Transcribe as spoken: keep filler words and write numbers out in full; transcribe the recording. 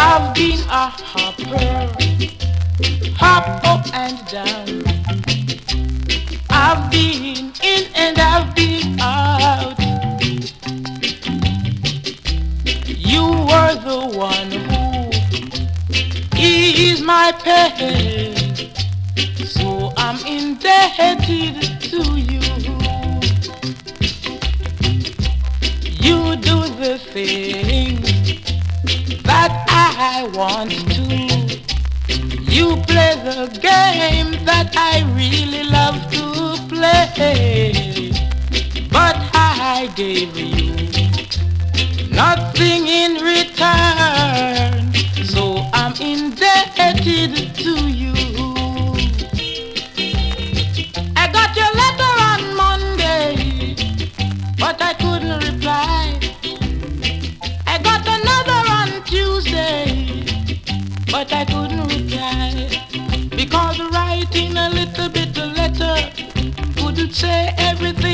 I've been a hopper, hop up and down. I've been in and I've been out. You were the one who eased my pain, so I'm indebted to you. You do the things that I want to. You play the game that I really love to play. But I gave you nothing in return, so I'm indebted to you. I got your letter on Monday, but I couldn't reply. I got another on Tuesday, but I couldn't reply, because writing a little bit of letter couldn't say everything